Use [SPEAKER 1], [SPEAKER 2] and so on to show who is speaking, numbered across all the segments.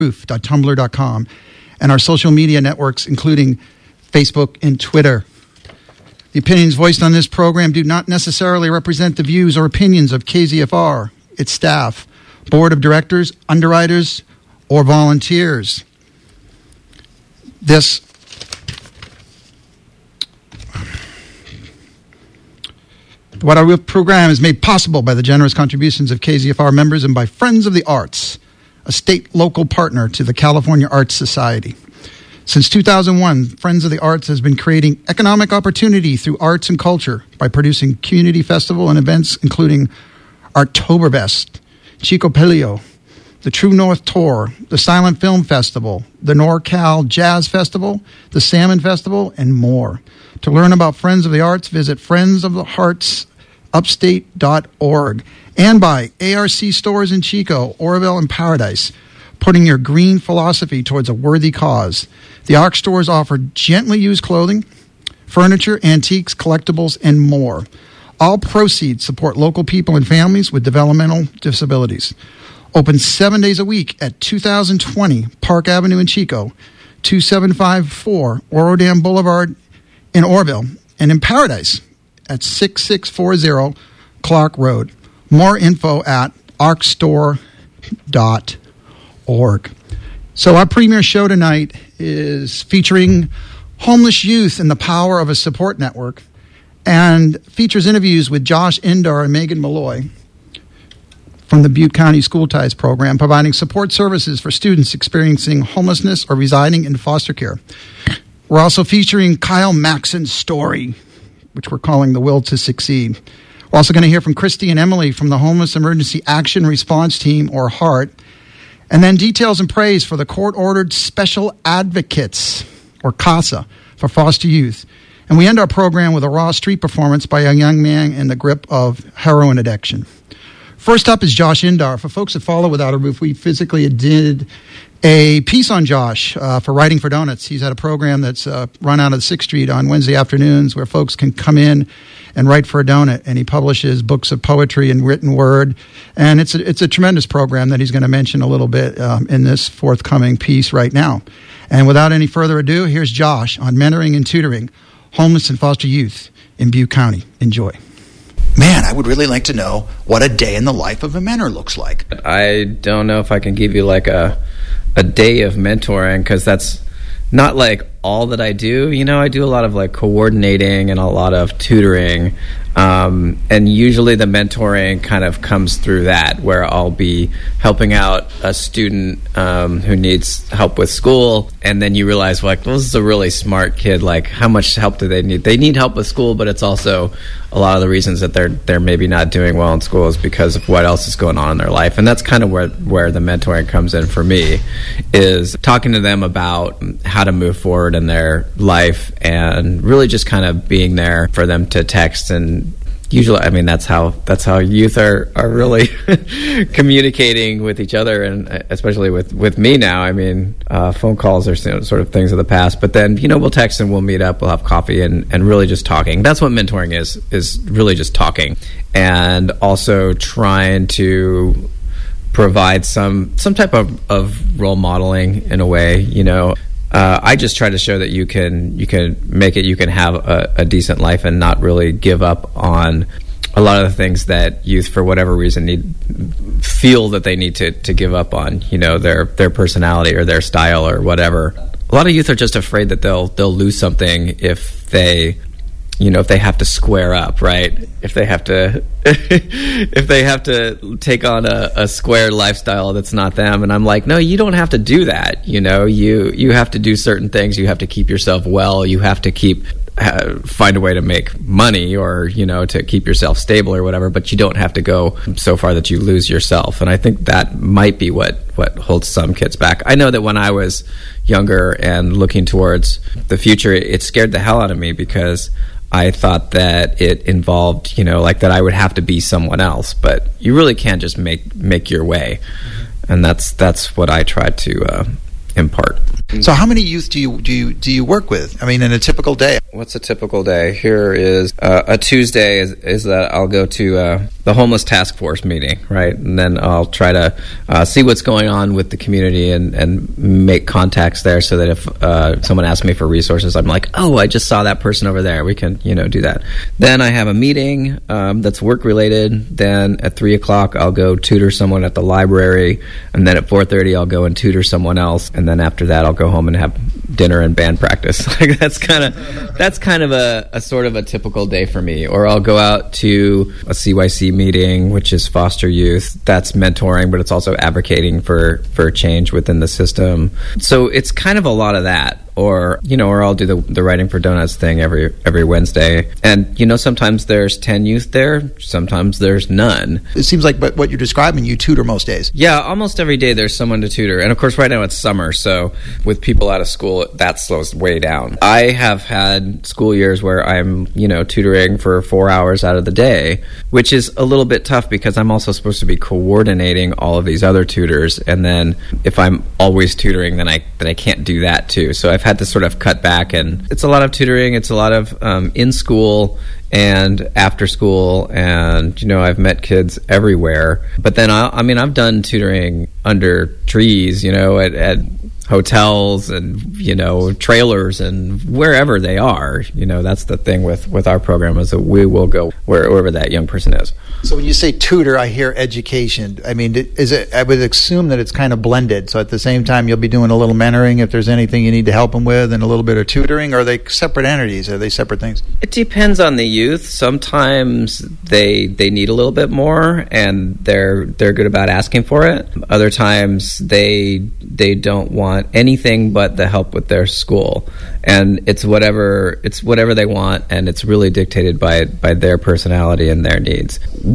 [SPEAKER 1] roof.tumblr.com, and our social media networks, including Facebook and Twitter. The opinions voiced on this program do not necessarily represent the views or opinions of KZFR, its staff, board of directors, underwriters, or volunteers. What our program is made possible by the generous contributions of KZFR members and by Friends of the Arts, a state-local partner to the California Arts Society. Since 2001, Friends of the Arts has been creating economic opportunity through arts and culture by producing community festival and events including Artoberfest, Chico Pelio, the True North Tour, the Silent Film Festival, the NorCal Jazz Festival, the Salmon Festival, and more. To learn about Friends of the Arts, visit friendsoftheartsupstate.org and by ARC stores in Chico, Oroville, and Paradise, putting your green philosophy towards a worthy cause. The ARC stores offer gently used clothing, furniture, antiques, collectibles, and more. All proceeds support local people and families with developmental disabilities. Open 7 days a week at 2020 Park Avenue in Chico, 2754 Oro Dam Boulevard in Oroville, and in Paradise at 6640 Clark Road. More info at arcstore.org. So our premiere show tonight is featuring homeless youth and the power of a support network, and features interviews with Josh Indar and Megan Malloy from the Butte County School Ties program, providing support services for students experiencing homelessness or residing in foster care. We're also featuring Kyle Maxon's story, which we're calling The Will to Succeed. We're also going to hear from Christy and Emily from the Homeless Emergency Action Response Team, or HEART, and then details and praise for the court-ordered Special Advocates, or CASA, for foster youth. And we end our program with a raw street performance by a young man in the grip of heroin addiction. First up is Josh Indar. For folks that follow Without a Roof, we physically did a piece on Josh for Writing for Donuts. He's had a program that's run out of 6th Street on Wednesday afternoons where folks can come in and write for a donut, and he publishes books of poetry and written word. And it's a tremendous program that he's going to mention a little bit in this forthcoming piece right now. And without any further ado, here's Josh on mentoring and tutoring homeless and foster youth in Butte County. Enjoy.
[SPEAKER 2] Man, I would really like to know what a day in the life of a mentor looks like.
[SPEAKER 3] I don't know if I can give you like a day of mentoring, because that's not like all that I do. You know, I do a lot of like coordinating and a lot of tutoring. And usually the mentoring kind of comes through that, where I'll be helping out a student who needs help with school, and then you realize, like, well, this is a really smart kid. Like, how much help do they need? They need help with school, but it's also a lot of the reasons that they're maybe not doing well in school is because of what else is going on in their life. And that's kind of where the mentoring comes in for me, is talking to them about how to move forward in their life, and really just kind of being there for them to text. And usually, I mean, that's how youth are really communicating with each other, and especially with me now. I mean, phone calls are sort of things of the past, but then, you know, we'll text and we'll meet up, we'll have coffee, and really just talking. That's what mentoring is really just talking, and also trying to provide some type of role modeling in a way, you know. I just try to show that you can make it, you can have a decent life and not really give up on a lot of the things that youth, for whatever reason, feel that they need to give up on, you know, their personality or their style or whatever. A lot of youth are just afraid that they'll lose something if they, you know, if they have to square up, right? If they have to take on a square lifestyle that's not them. And I'm like, no, you don't have to do that. You know, you have to do certain things. You have to keep yourself well. You have to find a way to make money, or, you know, to keep yourself stable or whatever, but you don't have to go so far that you lose yourself. And I think that might be what holds some kids back. I know that when I was younger and looking towards the future, it scared the hell out of me, because I thought that it involved, you know, like that I would have to be someone else, but you really can't just make your way. And that's what I tried to impart.
[SPEAKER 2] So how many youth do you work with? I mean, in a typical day?
[SPEAKER 3] What's a typical day? Here is a Tuesday is that I'll go to the homeless task force meeting, right? And then I'll try to see what's going on with the community and make contacts there so that if someone asks me for resources, I'm like, oh, I just saw that person over there. We can, do that. Then I have a meeting that's work-related. Then at 3 o'clock, I'll go tutor someone at the library. And then at 4:30, I'll go and tutor someone else. And then after that, I'll go home and have dinner and band practice. Like that's kind of a sort of a typical day for me. Or I'll go out to a CYC meeting, which is foster youth. That's mentoring, but it's also advocating for change within the system. So it's kind of a lot of that. Or I'll do the Writing for Donuts thing every Wednesday. And, sometimes there's 10 youth there. Sometimes there's none.
[SPEAKER 2] It seems like what you're describing, you tutor most days.
[SPEAKER 3] Yeah, almost every day there's someone to tutor. And, of course, right now it's summer. So with people out of school, that slows way down. I have had school years where I'm, tutoring for 4 hours out of the day, which is a little bit tough because I'm also supposed to be coordinating all of these other tutors. And then if I'm always tutoring, then I can't do that too. So I've had to sort of cut back, and it's a lot of tutoring. It's a lot of in school and after school, and I've met kids everywhere. But then I've done tutoring under trees, at hotels and trailers and wherever they are. That's the thing with our program, is that we will go wherever that young person is.
[SPEAKER 2] So when you say tutor, I hear education. I mean, I would assume that it's kind of blended. So at the same time, you'll be doing a little mentoring if there's anything you need to help them with, and a little bit of tutoring. Or are they separate entities? Are they separate things?
[SPEAKER 3] It depends on the youth. Sometimes they need a little bit more, and they're good about asking for it. Other times they don't want anything but the help with their school, and it's whatever they want, and it's really dictated by their personality and their needs.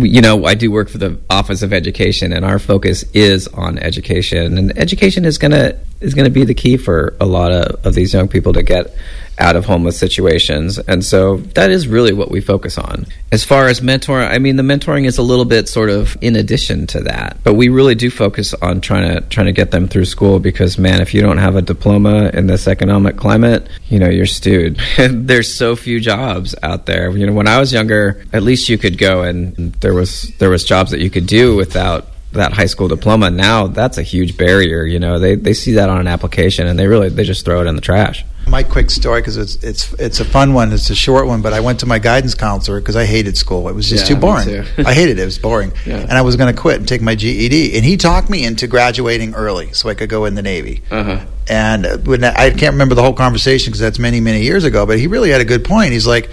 [SPEAKER 3] I do work for the Office of Education, and our focus is on education, and education is gonna be the key for a lot of these young people to get out of homeless situations. And so that is really what we focus on. As far as mentoring, the mentoring is a little bit sort of in addition to that, but we really do focus on trying to get them through school, because man, if you don't have a diploma in this economic climate, you're stewed. There's so few jobs out there. When I was younger, at least you could go and there was jobs that you could do without that high school diploma. Now that's a huge barrier. They see that on an application and they just throw it in the trash.
[SPEAKER 2] My quick story, because it's a fun one. It's a short one, but I went to my guidance counselor because I hated school. It was just too boring. I hated it. It was boring. Yeah. And I was going to quit and take my GED. And he talked me into graduating early so I could go in the Navy. Uh-huh. And I can't remember the whole conversation because that's many, many years ago, but he really had a good point. He's like,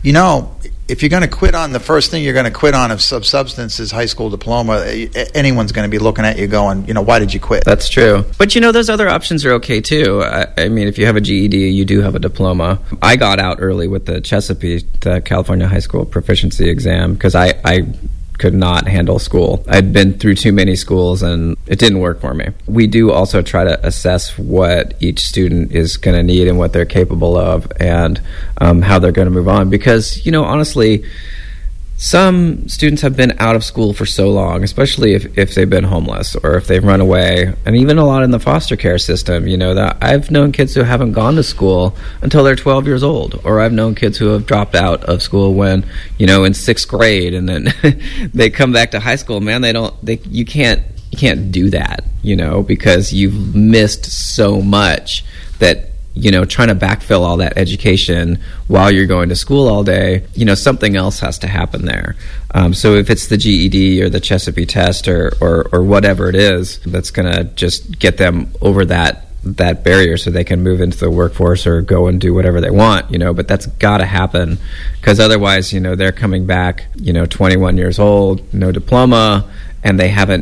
[SPEAKER 2] if you're going to quit on the first thing you're going to quit on of substance is high school diploma, anyone's going to be looking at you going, why did you quit?
[SPEAKER 3] That's true. But those other options are okay too. If you have a GED, you do have a diploma. I got out early with the Chesapeake, the California High School Proficiency Exam, because I could not handle school. I'd been through too many schools and it didn't work for me. We do also try to assess what each student is going to need and what they're capable of, and how they're going to move on. Because, honestly, some students have been out of school for so long, especially if they've been homeless or if they've run away, and even a lot in the foster care system. That I've known kids who haven't gone to school until they're 12 years old, or I've known kids who have dropped out of school when, in 6th grade, and then they come back to high school. Man, you can't do that, because you've missed so much that. Trying to backfill all that education while you're going to school all day, something else has to happen there. So if it's the GED or the Chesapeake test or whatever it is, that's going to just get them over that barrier so they can move into the workforce or go and do whatever they want, but that's got to happen, because otherwise, they're coming back, 21 years old, no diploma, and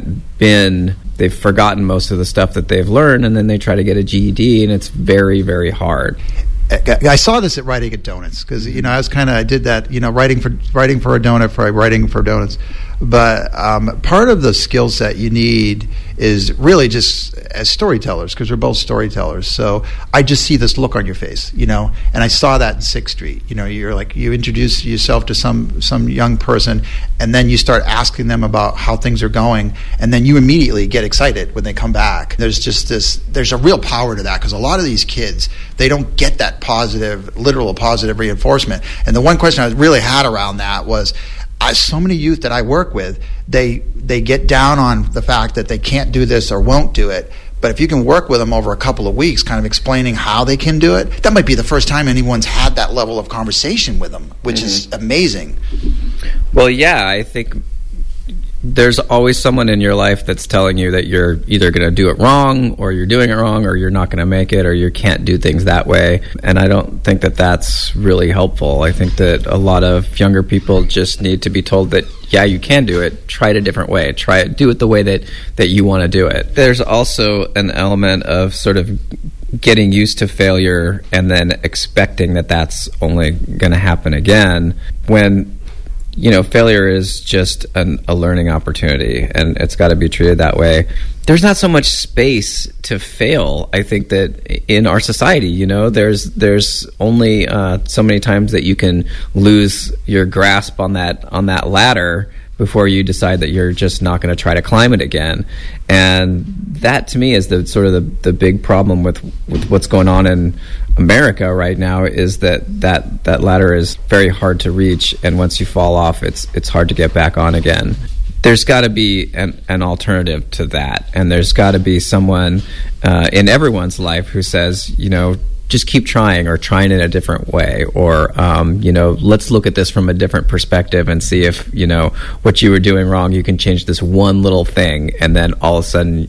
[SPEAKER 3] they've forgotten most of the stuff that they've learned, and then they try to get a GED, and it's very, very hard.
[SPEAKER 2] I saw this at Writing at Donuts because I did that, writing for a donut for Writing for Donuts But part of the skill set you need is really just as storytellers, because we're both storytellers. So I just see this look on your face, and I saw that in 6th Street. You're like, you introduce yourself to some young person, and then you start asking them about how things are going, and then you immediately get excited when they come back. There's a real power to that, because a lot of these kids, they don't get that literal positive reinforcement. And the one question I really had around that was, so many youth that I work with, they get down on the fact that they can't do this or won't do it. But if you can work with them over a couple of weeks, kind of explaining how they can do it, that might be the first time anyone's had that level of conversation with them, which is amazing.
[SPEAKER 3] Well, yeah, I think there's always someone in your life that's telling you that you're either going to do it wrong, or you're doing it wrong, or you're not going to make it, or you can't do things that way. And I don't think that that's really helpful. I think that a lot of younger people just need to be told that, yeah, you can do it. Try it a different way. Do it the way that you want to do it. There's also an element of sort of getting used to failure and then expecting that that's only going to happen again, when failure is just a learning opportunity, and it's got to be treated that way. There's not so much space to fail. I think that in our society, there's only so many times that you can lose your grasp on that ladder before you decide that you're just not going to try to climb it again. And that, to me, is the big problem with what's going on in America right now, is that ladder is very hard to reach, and once you fall off, it's hard to get back on again. There's got to be an alternative to that, and there's got to be someone in everyone's life who says, just keep trying, or trying in a different way, or let's look at this from a different perspective and see if what you were doing wrong, you can change this one little thing, and then all of a sudden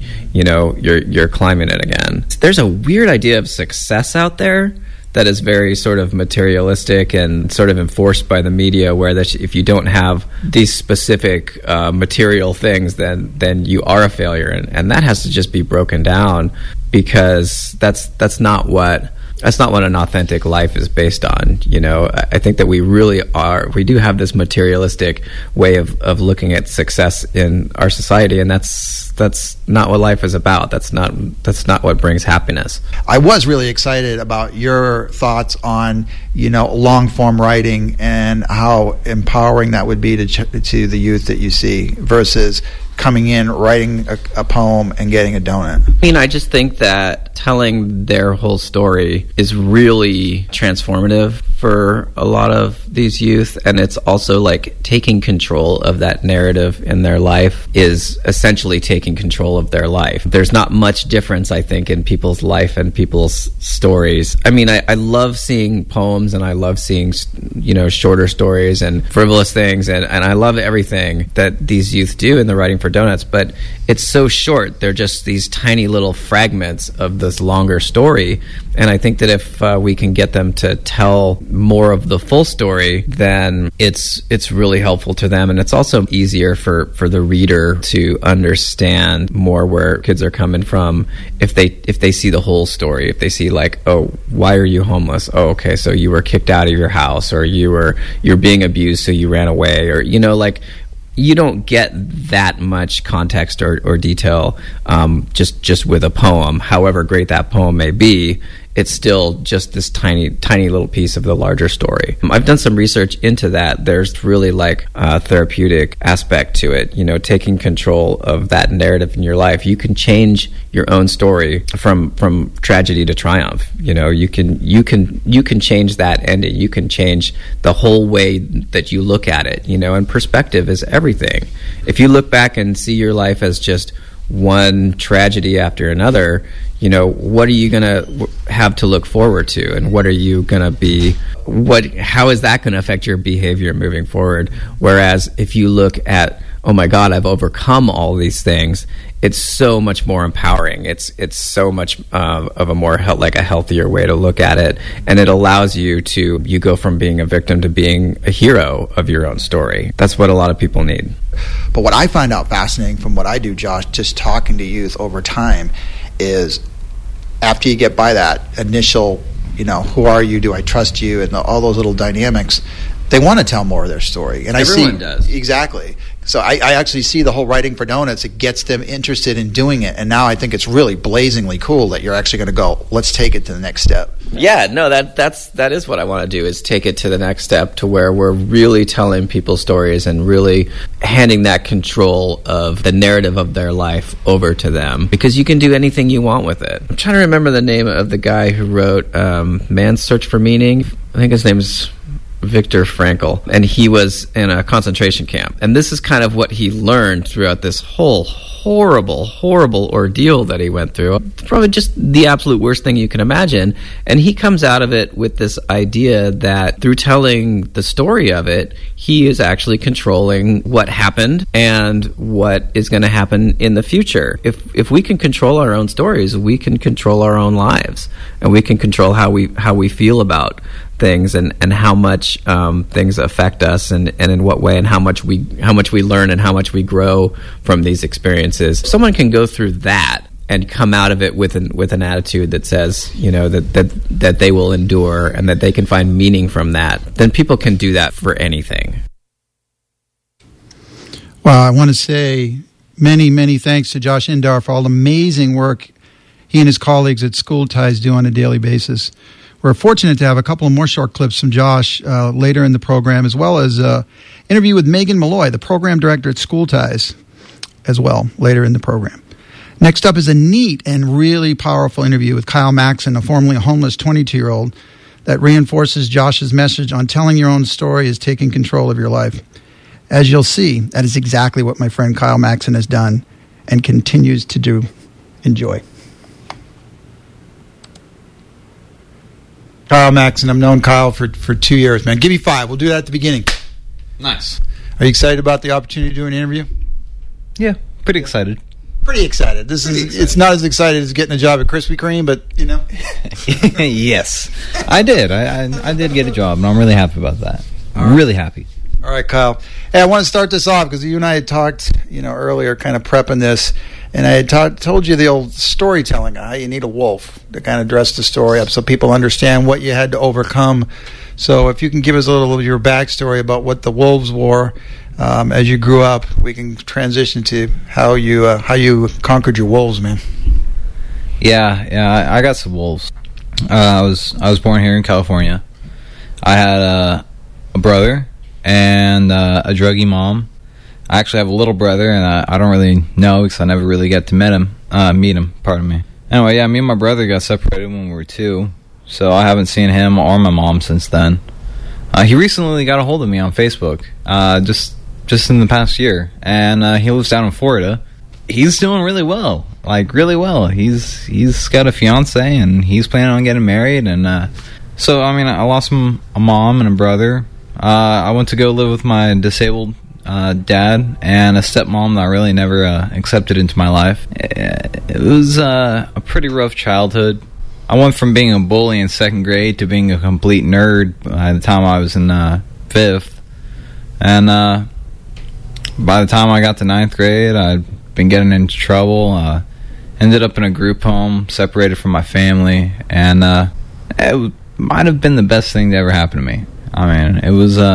[SPEAKER 3] you're climbing it again. There's a weird idea of success out there that is very sort of materialistic and sort of enforced by the media, where if you don't have these specific material things, then you are a failure, and that has to just be broken down, because that's not what an authentic life is based on. I think that we do have this materialistic way of looking at success in our society, and that's not what life is about. That's not what brings happiness.
[SPEAKER 2] I was really excited about your thoughts on long form writing and how empowering that would be to the youth that you see, versus coming in, writing a poem, and getting a donut.
[SPEAKER 3] I just think that telling their whole story is really transformative for a lot of these youth, and it's also like taking control of that narrative in their life is essentially taking control of their life. There's not much difference, I think, in people's life and people's stories. I love seeing poems, and I love seeing shorter stories and frivolous things, and I love everything that these youth do in the Writing for Donuts, but it's so short. They're just these tiny little fragments of this longer story, and I think that if we can get them to tell more of the full story, then it's really helpful to them, and it's also easier for the reader to understand more where kids are coming from if they see the whole story. If they see, like, oh, why are you homeless? Oh, okay, so you were kicked out of your house, or you're being abused, so you ran away, or you don't get that much context or detail just with a poem. However great that poem may be, it's still just this tiny little piece of the larger story. I've done some research into that. There's really like a therapeutic aspect to it, taking control of that narrative in your life. You can change your own story from tragedy to triumph. You can change that ending. You can change the whole way that you look at it, and perspective is everything. If you look back and see your life as just one tragedy after another, what are you going to have to look forward to, and what are you going to be, how is that going to affect your behavior moving forward? Whereas if you look at, oh my God, I've overcome all these things, it's so much more empowering. It's so much of a more like a healthier way to look at it, and it allows you go from being a victim to being a hero of your own story. That's what a lot of people need.
[SPEAKER 2] But what I find out fascinating from what I do, Josh, just talking to youth over time, is after you get by that initial, who are you, do I trust you, and all those little dynamics, they want to tell more of their story. And
[SPEAKER 3] everyone does.
[SPEAKER 2] Exactly. So I actually see the whole Writing for Donuts. It gets them interested in doing it. And now I think it's really blazingly cool that you're actually going to go, let's take it to the next step.
[SPEAKER 3] Yeah, no, that is what I want to do, is take it to the next step, to where we're really telling people stories and really handing that control of the narrative of their life over to them, because you can do anything you want with it. I'm trying to remember the name of the guy who wrote Man's Search for Meaning. I think his name is Viktor Frankl, and he was in a concentration camp. And this is kind of what he learned throughout this whole horrible ordeal that he went through. Probably just the absolute worst thing you can imagine. And he comes out of it with this idea that through telling the story of it, he is actually controlling what happened and what is going to happen in the future. If we can control our own stories, we can control our own lives, and we can control how we feel about things and how much things affect us and in what way, and how much we learn and how much we grow from these experiences. Someone can go through that and come out of it with an attitude that says, that they will endure and that they can find meaning from that. Then people can do that for anything.
[SPEAKER 1] Well, I want to say many, many thanks to Josh Indar for all the amazing work he and his colleagues at School Ties do on a daily basis. We're fortunate to have a couple of more short clips from Josh later in the program, as well as an interview with Megan Malloy, the program director at School Ties, as well, later in the program. Next up is a neat and really powerful interview with Kyle Maxon, a formerly homeless 22-year-old, that reinforces Josh's message on telling your own story is taking control of your life. As you'll see, that is exactly what my friend Kyle Maxon has done and continues to do. Enjoy.
[SPEAKER 2] Kyle Maxon. I've known Kyle for 2 years, man. Give me 5. We'll do that at the beginning.
[SPEAKER 4] Nice.
[SPEAKER 2] Are you excited about the opportunity to do an interview?
[SPEAKER 4] Yeah, pretty excited.
[SPEAKER 2] Pretty excited. It's not as excited as getting a job at Krispy Kreme, but
[SPEAKER 4] Yes, I did. I did get a job, and I'm really happy about that. I'm really happy.
[SPEAKER 2] All right, Kyle. Hey, I want to start this off because you and I had talked, earlier, kind of prepping this, and I had told you the old storytelling, how you need a wolf to kind of dress the story up so people understand what you had to overcome. So if you can give us a little of your backstory about what the wolves were as you grew up, we can transition to how you conquered your wolves, man.
[SPEAKER 4] Yeah, I got some wolves. I was born here in California. I had a brother and a druggy mom. I actually have a little brother, and I don't really know because I never really got to meet him. Pardon me. Anyway, yeah, me and my brother got separated when we were 2, so I haven't seen him or my mom since then. He recently got a hold of me on Facebook, just in the past year, and he lives down in Florida. He's doing really well, really well. He's got a fiance, and he's planning on getting married, and so I lost a mom and a brother. I went to go live with my disabled dad and a stepmom that I really never accepted into my life. It was a pretty rough childhood. I went from being a bully in 2nd grade to being a complete nerd by the time I was in 5th. And by the time I got to 9th grade, I'd been getting into trouble. Ended up in a group home, separated from my family. And it might have been the best thing to ever happen to me. It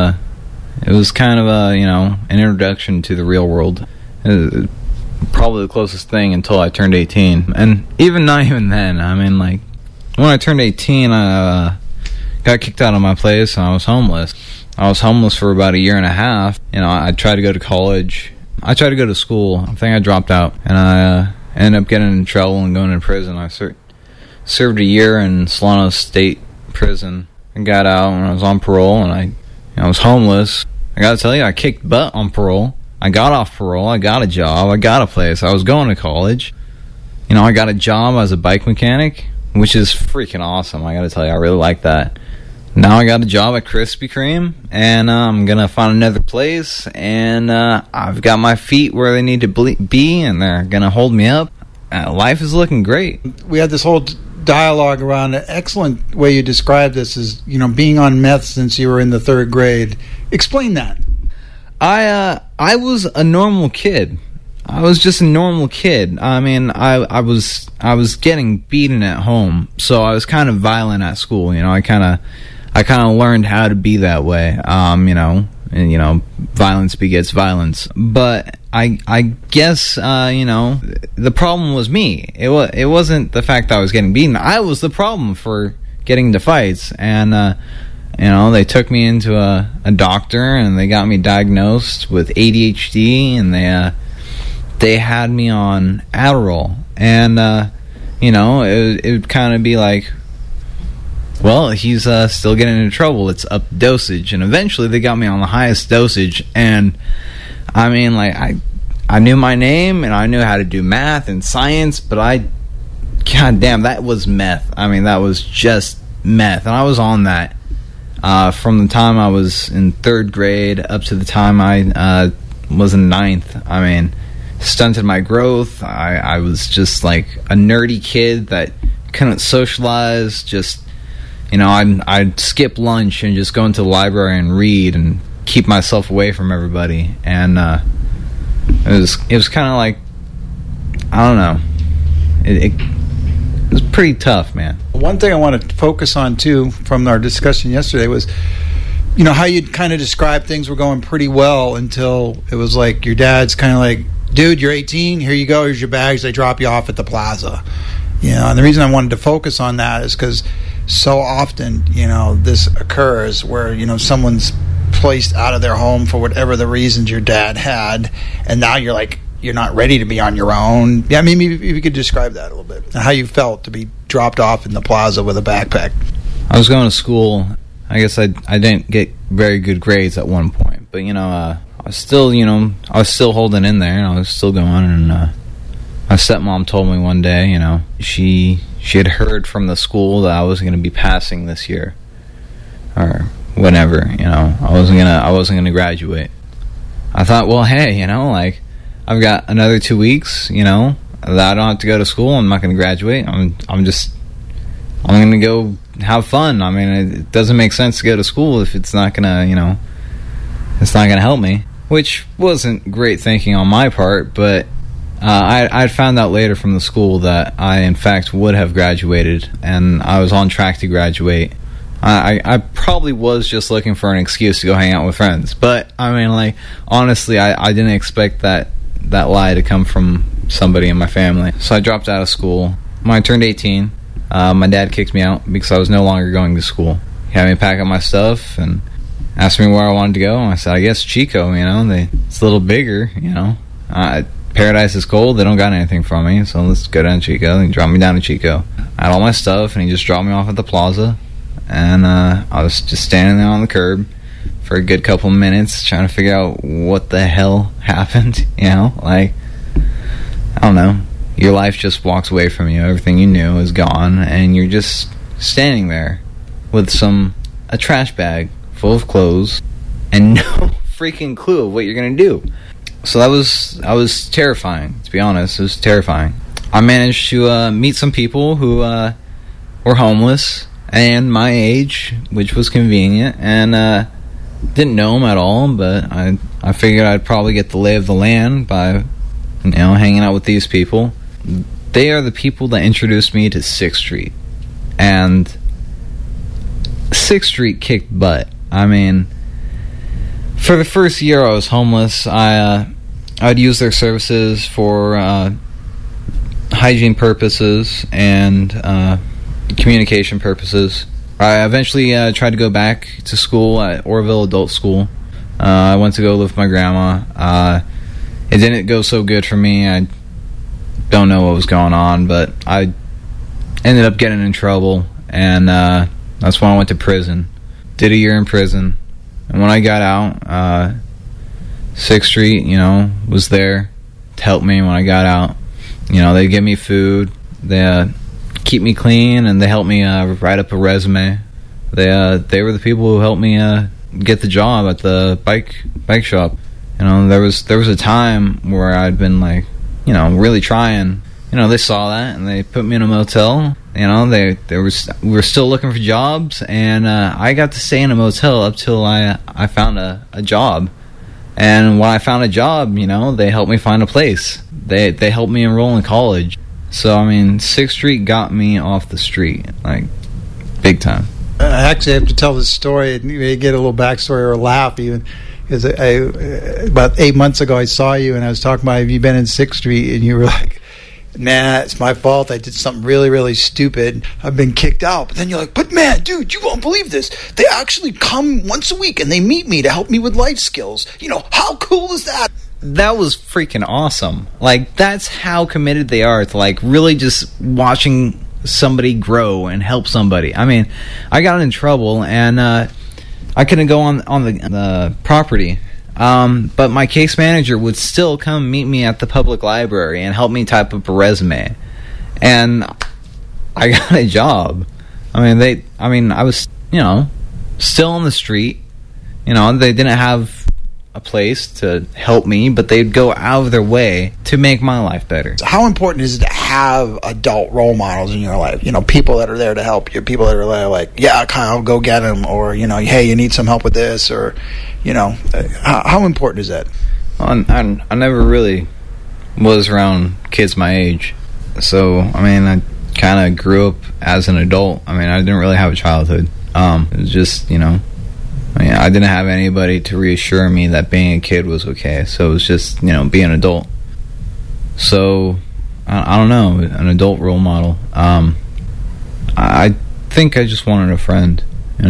[SPEAKER 4] was kind of an introduction to the real world. Probably the closest thing until I turned 18. And not even then. When I turned 18, I got kicked out of my place and I was homeless. I was homeless for about 1.5 years. I tried to go to college. I tried to go to school. I think I dropped out. And I ended up getting in trouble and going to prison. I served 1 year in Solano State Prison. I got out when I was on parole, and I was homeless. I gotta tell you, I kicked butt on parole. I got off parole. I got a job. I got a place. I was going to college. I got a job as a bike mechanic, which is freaking awesome. I gotta tell you, I really like that. Now I got a job at Krispy Kreme, and I'm gonna find another place, and I've got my feet where they need to be, and they're gonna hold me up. Life is looking great.
[SPEAKER 2] We had this whole dialogue around an excellent way you described this is, being on meth since you were in the 3rd grade. Explain that.
[SPEAKER 4] I was a normal kid. I was just a normal kid. I was getting beaten at home, so I was kind of violent at school. I kind of learned how to be that way. and, violence begets violence. But I guess, the problem was me. It wasn't the fact that I was getting beaten. I was the problem for getting into fights. And, they took me into a doctor, and they got me diagnosed with ADHD, and they had me on Adderall. And, it would kind of be like, well, he's still getting into trouble. It's up dosage. And eventually they got me on the highest dosage. And, I mean, like, I knew my name, and I knew how to do math and science, but God damn, that was meth. I mean, that was just meth. And I was on that from the time I was in 3rd grade up to the time I was in 9th. I mean, stunted my growth. I was just like a nerdy kid that couldn't socialize. Just, I'd skip lunch and just go into the library and read and keep myself away from everybody. And it was kind of like, I don't know. It was pretty tough, man.
[SPEAKER 2] One thing I want to focus on too from our discussion yesterday was, how you'd kind of describe things were going pretty well until it was like your dad's kind of like, dude, you're 18, here you go, here's your bags, they drop you off at the plaza. And the reason I wanted to focus on that is because so often, this occurs where, someone's placed out of their home for whatever the reasons your dad had, and now you're not ready to be on your own. Yeah, maybe if you could describe that a little bit, how you felt to be dropped off in the plaza with a backpack.
[SPEAKER 4] I was going to school. I guess I didn't get very good grades at one point, but I was still holding in there, and I was still going. And my stepmom told me one day, she had heard from the school that I was going to be passing this year, or whatever. I wasn't gonna graduate. I thought, well, hey, I've got another 2 weeks, that I don't have to go to school. I'm not going to graduate. I'm going to go have fun. I mean, it doesn't make sense to go to school if it's not going to, it's not going to help me. Which wasn't great thinking on my part, but I'd found out later from the school that I, in fact, would have graduated, and I was on track to graduate. I probably was just looking for an excuse to go hang out with friends. But, I mean, honestly, I didn't expect that lie to come from somebody in my family. So I dropped out of school. When I turned 18, my dad kicked me out because I was no longer going to school. He had me pack up my stuff and asked me where I wanted to go. And I said, I guess Chico, it's a little bigger, Paradise is cold. They don't got anything from me, so let's go down to Chico. And he dropped me down to Chico. I had all my stuff, and he just dropped me off at the plaza. And I was just standing there on the curb for a good couple minutes trying to figure out what the hell happened. I don't know. Your life just walks away from you. Everything you knew is gone, and you're just standing there with a trash bag full of clothes and no freaking clue of what you're going to do. So that was terrifying, to be honest. It was terrifying. I managed to meet some people who were homeless and my age, which was convenient, and didn't know them at all, but I figured I'd probably get the lay of the land by hanging out with these people. They are the people that introduced me to 6th Street, and 6th Street kicked butt. I mean, for the first year I was homeless, I'd use their services for hygiene purposes and communication purposes. I eventually tried to go back to school at Orville Adult School. I went to go live with my grandma. It didn't go so good for me. I don't know what was going on, but I ended up getting in trouble, and that's when I went to prison. Did a year in prison, and when I got out, 6th Street, was there to help me when I got out. They give me food, they keep me clean, and they help me write up a resume. They were the people who helped me get the job at the bike shop. There was a time where I'd been really trying. They saw that and they put me in a motel. We were still looking for jobs, and I got to stay in a motel up till I found a job. And when I found a job, they helped me find a place. They helped me enroll in college. So 6th Street got me off the street, big time.
[SPEAKER 2] I actually have to tell this story, and you may get a little backstory or a laugh even. Because about 8 months ago, I saw you, and I was talking about, have you been in 6th Street? And you were like, nah, it's my fault. I did something really, really stupid. I've been kicked out. But then you're like, but man, dude, you won't believe this. They actually come once a week, and they meet me to help me with life skills. You know, how cool is that?
[SPEAKER 4] That was freaking awesome. Like, that's how committed they are to, like, really just watching somebody grow and help somebody. I mean, I got in trouble, and I couldn't go on the property. But my case manager would still come meet me at the public library and help me type up a resume. And I got a job. I mean, I was, still on the street. They didn't have a place to help me, but they'd go out of their way to make my life better.
[SPEAKER 2] So how important is it to have adult role models in your life? People that are there to help you, people that are there like, yeah, Kyle, go get him, or, hey, you need some help with this, or, how important is that?
[SPEAKER 4] I never really was around kids my age. So, I kind of grew up as an adult. I didn't really have a childhood. It was just, I didn't have anybody to reassure me that being a kid was okay. So it was just, being an adult. So, I don't know, an adult role model. I think I just wanted a friend,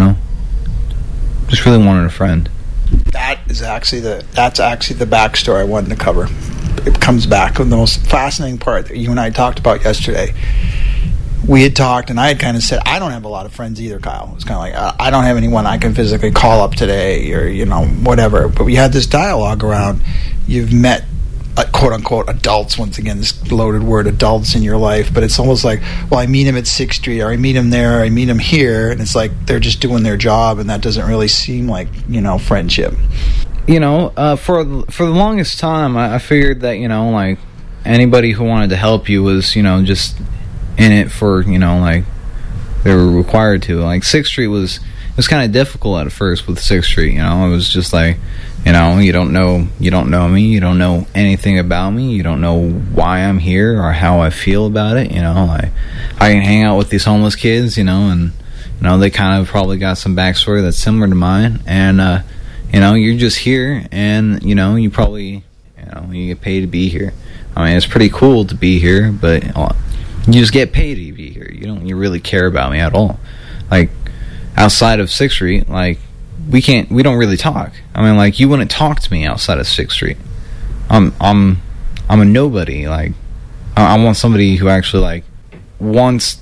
[SPEAKER 4] Just really wanted a friend.
[SPEAKER 2] That's actually the backstory I wanted to cover. It comes back with the most fascinating part that you and I talked about yesterday. We had talked, and I had kind of said, I don't have a lot of friends either, Kyle. It's kind of like, I don't have anyone I can physically call up today, or, whatever. But we had this dialogue around, you've met, quote-unquote, adults, once again, this loaded word, adults in your life. But it's almost like, well, I meet him at 6th Street, or I meet him there, or I meet him here. And it's like, they're just doing their job, and that doesn't really seem like, friendship.
[SPEAKER 4] For the longest time, I figured that, like, anybody who wanted to help you was, just in it for, like, they were required to. Like, 6th Street was kind of difficult at first with 6th Street, it was just like, you don't know me, you don't know anything about me, you don't know why I'm here or how I feel about it, like, I can hang out with these homeless kids, and, they kind of probably got some backstory that's similar to mine, and, you're just here, and, you probably, you get paid to be here. It's pretty cool to be here, but you just get paid to be here. You really care about me at all. Like, outside of 6th Street, like, we don't really talk. You wouldn't talk to me outside of 6th Street. I'm a nobody. Like, I want somebody who actually, like, wants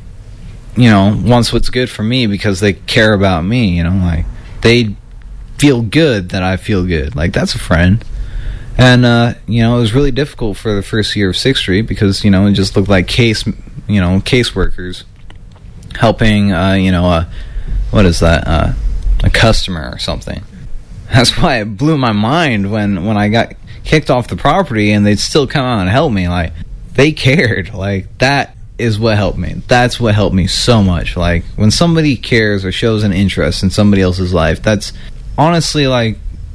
[SPEAKER 4] what's good for me because they care about me, like, they feel good that I feel good. Like, that's a friend. And, it was really difficult for the first year of 6th Street because, it just looked like caseworkers helping, what is that, a customer or something. That's why it blew my mind when I got kicked off the property and they'd still come out and help me. Like, they cared. Like, that is what helped me. That's what helped me so much. Like, when somebody cares or shows an interest in somebody else's life, that's honestly, like,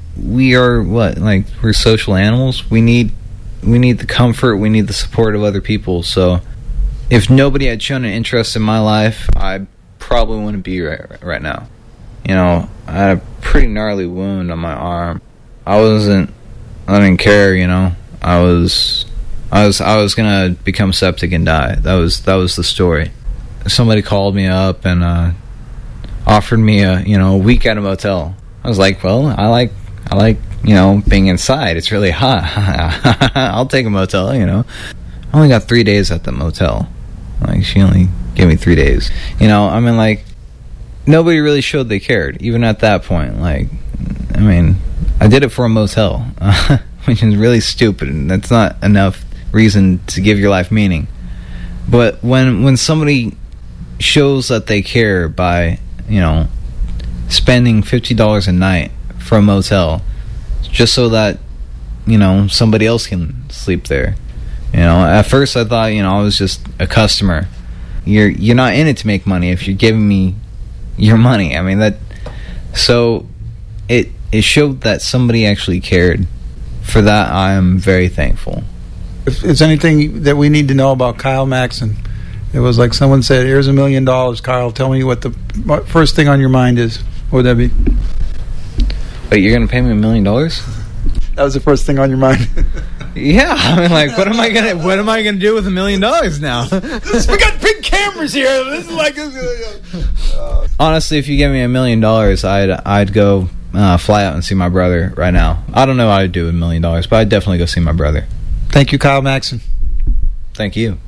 [SPEAKER 4] we're social animals. We need the comfort, we need the support of other people. So if nobody had shown an interest in my life, I probably wouldn't be right now. I had a pretty gnarly wound on my arm. I didn't care, I was gonna become septic and die. That was the story. Somebody called me up and offered me a week at a motel. I was like, well, I like being inside. It's really hot. I'll take a motel, I only got 3 days at the motel. Like, she only gave me 3 days. Like, nobody really showed they cared, even at that point. Like, I did it for a motel, which is really stupid, and that's not enough reason to give your life meaning. But when somebody shows that they care by, spending $50 a night for a motel just so that somebody else can sleep there, at first I thought I was just a customer. You're not in it to make money if you're giving me your money. So it showed that somebody actually cared. For that, I am very thankful.
[SPEAKER 2] If it's anything that we need to know about Kyle Maxon, it was like someone said, here's $1 million, Kyle, tell me what the first thing on your mind is. What would that be?
[SPEAKER 4] But you're going to pay me $1 million?
[SPEAKER 2] That was the first thing on your mind.
[SPEAKER 4] Yeah, I mean, like, what am I gonna do with $1 million now?
[SPEAKER 2] We got big cameras here. This is like.
[SPEAKER 4] Honestly, if you give me $1 million, I'd go fly out and see my brother right now. I don't know what I'd do with $1 million, but I'd definitely go see my brother.
[SPEAKER 2] Thank you, Kyle Maxon.
[SPEAKER 4] Thank you.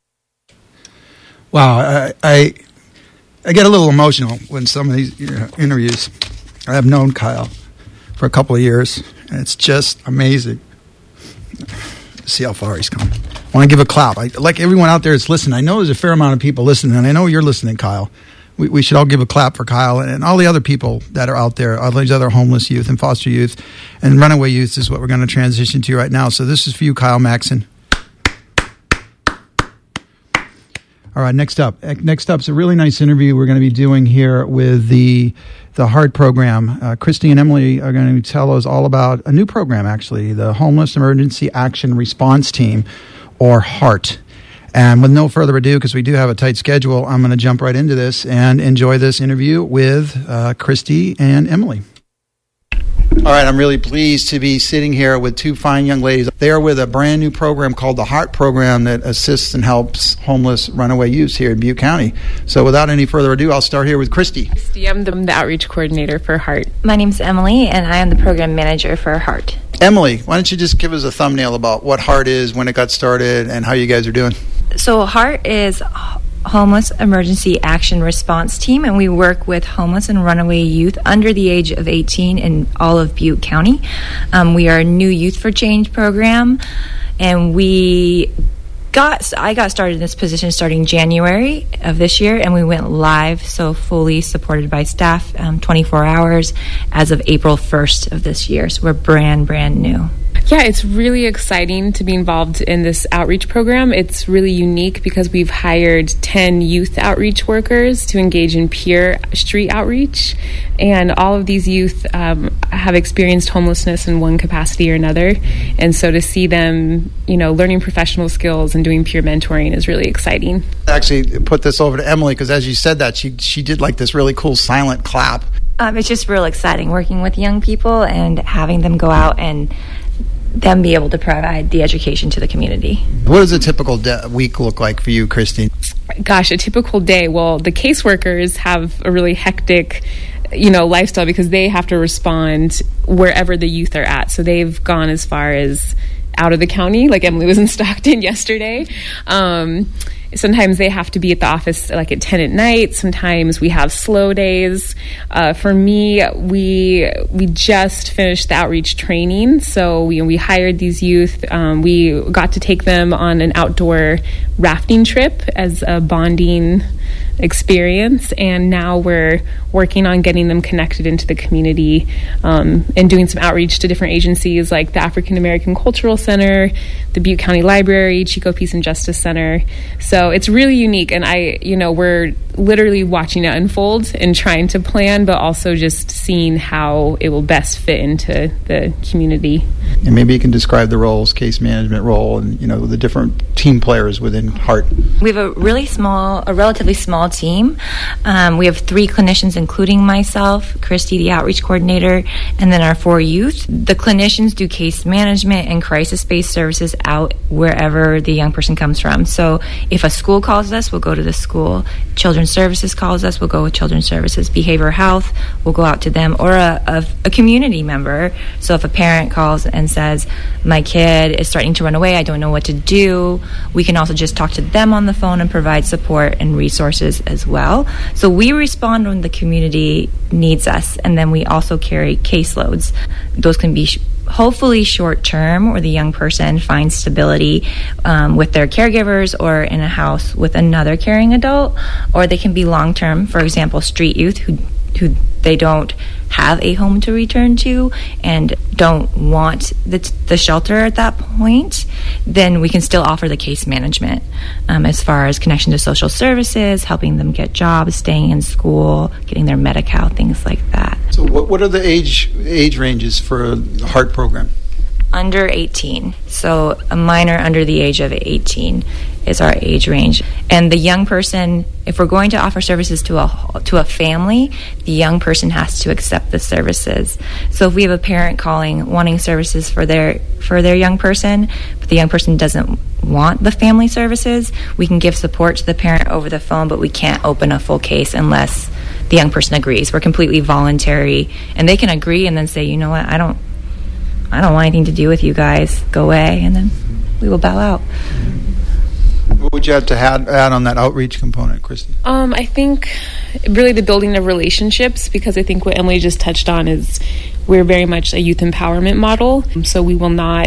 [SPEAKER 1] Wow, I get a little emotional when some of these interviews. I have known Kyle for a couple of years, and it's just amazing. See how far he's come. I want to give a clap. Like everyone out there that's listening. I know there's a fair amount of people listening, and I know you're listening, Kyle. We should all give a clap for Kyle and all the other people that are out there, all these other homeless youth and foster youth and runaway youth is what we're going to transition to right now. So this is for you, Kyle Maxon. All right, next up is a really nice interview we're going to be doing here with the HEART program. Christy and Emily are going to tell us all about a new program, actually, the Homeless Emergency Action Response Team, or HEART. And with no further ado, because we do have a tight schedule, I'm going to jump right into this and enjoy this interview with Christy and Emily.
[SPEAKER 2] All right, I'm really pleased to be sitting here with two fine young ladies. They are with a brand new program called the HEART program that assists and helps homeless runaway youths here in Butte County. So without any further ado, I'll start here with Christy.
[SPEAKER 5] I'm the outreach coordinator for HEART.
[SPEAKER 6] My name's Emily, and I am the program manager for HEART.
[SPEAKER 2] Emily, why don't you just give us a thumbnail about what HEART is, when it got started, and how you guys are doing?
[SPEAKER 6] So HEART is Homeless Emergency Action Response Team, and we work with homeless and runaway youth under the age of 18 in all of Butte County. We are a new Youth for Change program, and I got started in this position starting January of this year, and we went live, so fully supported by staff, 24 hours as of April 1st of this year. So we're brand new.
[SPEAKER 5] Yeah, it's really exciting to be involved in this outreach program. It's really unique because we've hired 10 youth outreach workers to engage in peer street outreach. And all of these youth have experienced homelessness in one capacity or another. And so to see them, learning professional skills and doing peer mentoring is really exciting.
[SPEAKER 2] Actually, put this over to Emily, because as you said that, she did like this really cool silent clap.
[SPEAKER 6] It's just real exciting working with young people and having them go out and them be able to provide the education to the community.
[SPEAKER 2] What does a typical week look like for you, Christine?
[SPEAKER 5] Gosh, a typical day. Well, the caseworkers have a really hectic, lifestyle because they have to respond wherever the youth are at. So they've gone as far as out of the county, like Emily was in Stockton yesterday. Sometimes they have to be at the office like at 10 at night. Sometimes we have slow days. For me, we just finished the outreach training. So we hired these youth. We got to take them on an outdoor rafting trip as a bonding experience, and now we're working on getting them connected into the community and doing some outreach to different agencies like the African American Cultural Center, the Butte County Library, Chico Peace and Justice Center. So it's really unique, and we're literally watching it unfold and trying to plan, but also just seeing how it will best fit into the community.
[SPEAKER 2] And maybe you can describe the roles, case management role, and the different team players within HEART.
[SPEAKER 6] We have a relatively small team. We have 3 clinicians, including myself, Christy, the outreach coordinator, and then our 4 youth. The clinicians do case management and crisis-based services out wherever the young person comes from. So if a school calls us, we'll go to the school. Children's Services calls us, we'll go with Children's Services. Behavioral Health, we'll go out to them, or a community member. So if a parent calls and says, my kid is starting to run away, I don't know what to do, we can also just talk to them on the phone and provide support and resources as well. So we respond when the community needs us, and then we also carry caseloads. Those can be hopefully short-term, where the young person finds stability with their caregivers or in a house with another caring adult, or they can be long-term, for example, street youth who they don't have a home to return to and don't want the shelter at that point. Then we can still offer the case management as far as connection to social services, helping them get jobs, staying in school, getting their Medi-Cal, things like that.
[SPEAKER 2] So what are the age ranges for the HEART program?
[SPEAKER 6] Under 18, so a minor under the age of 18. is our age range. And the young person, if we're going to offer services to a family, the young person has to accept the services. So if we have a parent calling wanting services for their young person, but the young person doesn't want the family services, we can give support to the parent over the phone, but we can't open a full case unless the young person agrees. We're completely voluntary, and they can agree and then say, you know what, I don't want anything to do with you guys, go away, and then we will bow out.
[SPEAKER 2] What would you have to add on that outreach component, Christy?
[SPEAKER 5] I think really the building of relationships, because I think what Emily just touched on is we're very much a youth empowerment model. So we will not,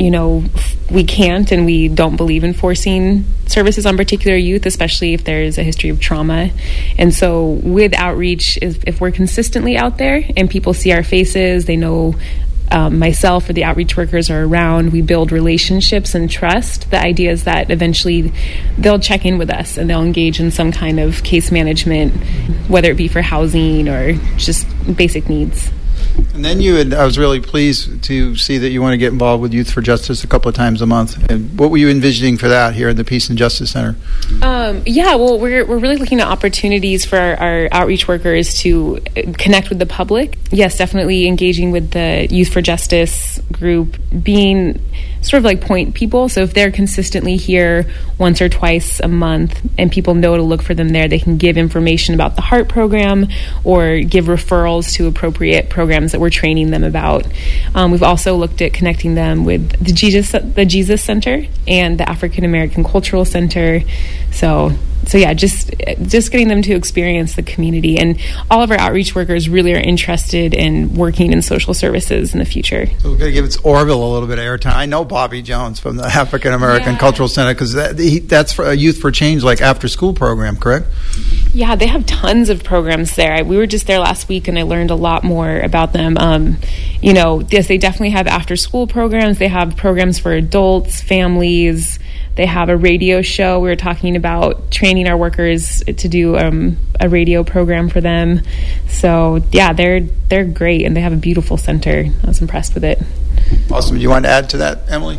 [SPEAKER 5] we can't and we don't believe in forcing services on particular youth, especially if there's a history of trauma. And so with outreach, if we're consistently out there and people see our faces, they know myself or the outreach workers are around, we build relationships and trust. The idea is that eventually they'll check in with us and they'll engage in some kind of case management, whether it be for housing or just basic needs.
[SPEAKER 2] And then I was really pleased to see that you want to get involved with Youth for Justice a couple of times a month. And what were you envisioning for that here at the Peace and Justice Center?
[SPEAKER 5] We're really looking at opportunities for our outreach workers to connect with the public. Yes, definitely engaging with the Youth for Justice group, being sort of like point people. So if they're consistently here once or twice a month and people know to look for them there, they can give information about the HEART program or give referrals to appropriate programs that we're training them about. We've also looked at connecting them with the Jesus Center and the African American Cultural Center. So yeah, just getting them to experience the community. And all of our outreach workers really are interested in working in social services in the future.
[SPEAKER 2] So we're going to give Orville a little bit of airtime. I know Bobby Jones from the African American Cultural Center, because that's for a Youth for Change, like after school program, correct?
[SPEAKER 5] Yeah, they have tons of programs there. We were just there last week and I learned a lot more about them. Yes, they definitely have after school programs. They have programs for adults, families. They have a radio show. We were talking about training our workers to do a radio program for them. So yeah, they're great and they have a beautiful center. I was impressed with it.
[SPEAKER 2] Awesome. Do you want to add to that, Emily?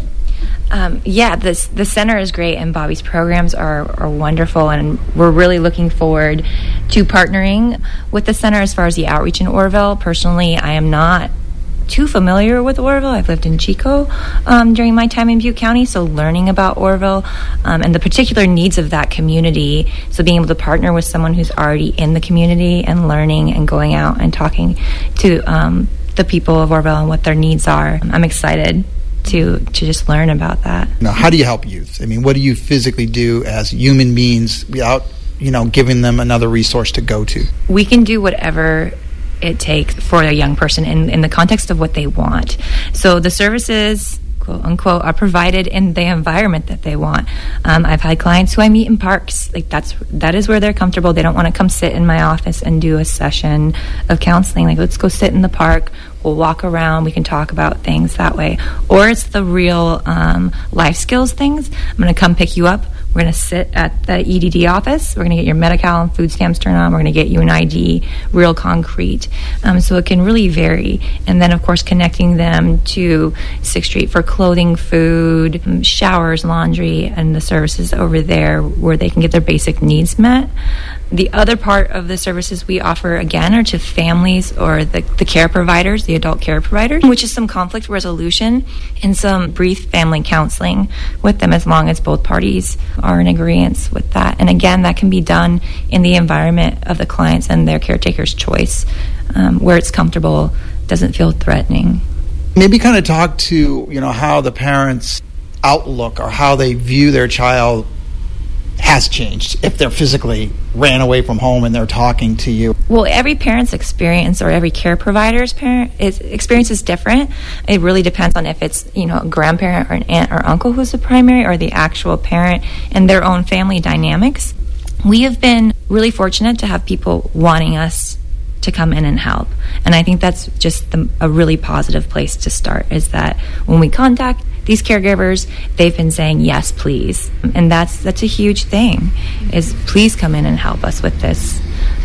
[SPEAKER 6] The center is great and Bobby's programs are wonderful, and we're really looking forward to partnering with the center as far as the outreach in Orville. Personally, I am not too familiar with Orville. I've lived in Chico during my time in Butte County, so learning about Orville and the particular needs of that community, so being able to partner with someone who's already in the community and learning and going out and talking to the people of Orville and what their needs are. I'm excited to just learn about that.
[SPEAKER 2] Now, how do you help youth? I mean, what do you physically do as human beings without, giving them another resource to go to?
[SPEAKER 6] We can do whatever it takes for a young person in the context of what they want. So the services, quote unquote, are provided in the environment that they want. I've had clients who I meet in parks. Like that is where they're comfortable. They don't want to come sit in my office and do a session of counseling. Like, let's go sit in the park. We'll walk around. We can talk about things that way. Or it's the real life skills things. I'm going to come pick you up. We're going to sit at the EDD office. We're going to get your Medi-Cal and food stamps turned on. We're going to get you an ID, real concrete. So it can really vary. And then, of course, connecting them to 6th Street for clothing, food, showers, laundry, and the services over there where they can get their basic needs met. The other part of the services we offer, again, are to families or the care providers, the adult care providers, which is some conflict resolution and some brief family counseling with them, as long as both parties are in agreement with that. And again, that can be done in the environment of the clients and their caretaker's choice, where it's comfortable, doesn't feel threatening.
[SPEAKER 2] Maybe kind of talk to, how the parents' outlook or how they view their child has changed if they're physically ran away from home and they're talking to you.
[SPEAKER 6] Well, every parent's experience or every care provider's experience is different. It really depends on if it's, a grandparent or an aunt or uncle who's the primary, or the actual parent and their own family dynamics. We have been really fortunate to have people wanting us to come in and help. And I think that's just a really positive place to start, is that when we contact these caregivers, they've been saying, yes, please. And that's a huge thing, is please come in and help us with this.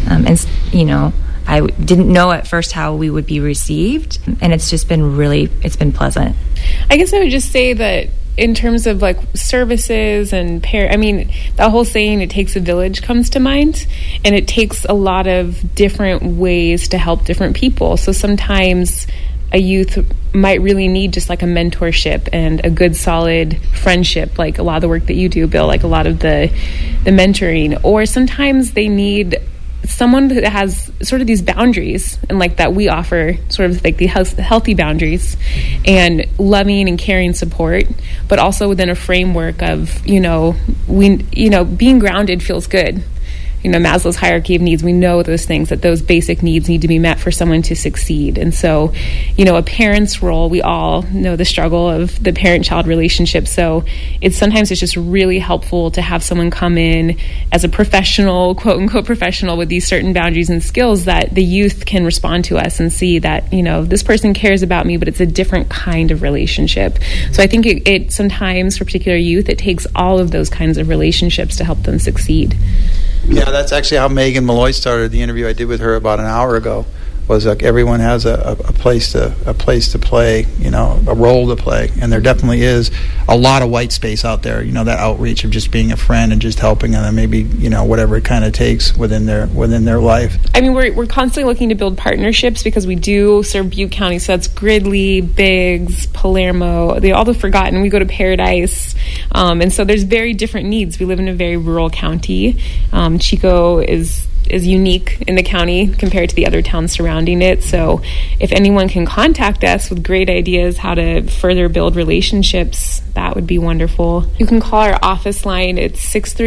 [SPEAKER 6] I didn't know at first how we would be received, and it's just been it's been pleasant.
[SPEAKER 5] I guess I would just say that in terms of like services and that whole saying, it takes a village, comes to mind, and it takes a lot of different ways to help different people. So sometimes a youth might really need just like a mentorship and a good solid friendship, like a lot of the work that you do, Bill, like a lot of the mentoring. Or sometimes they need someone that has sort of these boundaries, and like that we offer, sort of like the healthy boundaries and loving and caring support, but also within a framework of, being grounded feels good. Maslow's hierarchy of needs, we know those things, that those basic needs need to be met for someone to succeed. And so, a parent's role, we all know the struggle of the parent-child relationship. So it's just really helpful to have someone come in as a professional, quote-unquote professional, with these certain boundaries and skills that the youth can respond to us and see that, this person cares about me, but it's a different kind of relationship. So I think it sometimes, for particular youth, it takes all of those kinds of relationships to help them succeed.
[SPEAKER 2] Yeah, that's actually how Megan Malloy started the interview I did with her about an hour ago. Was like everyone has a place to play, a role to play, and there definitely is a lot of white space out there. That outreach of just being a friend and just helping them, maybe whatever it kind of takes within their life.
[SPEAKER 5] We're constantly looking to build partnerships because we do serve Butte County, so that's Gridley, Biggs, Palermo, all the forgotten. We go to Paradise, and so there's very different needs. We live in a very rural county. Chico is unique in the county compared to the other towns surrounding it. So if anyone can contact us with great ideas how to further build relationships, that would be wonderful. You can call our office line. It's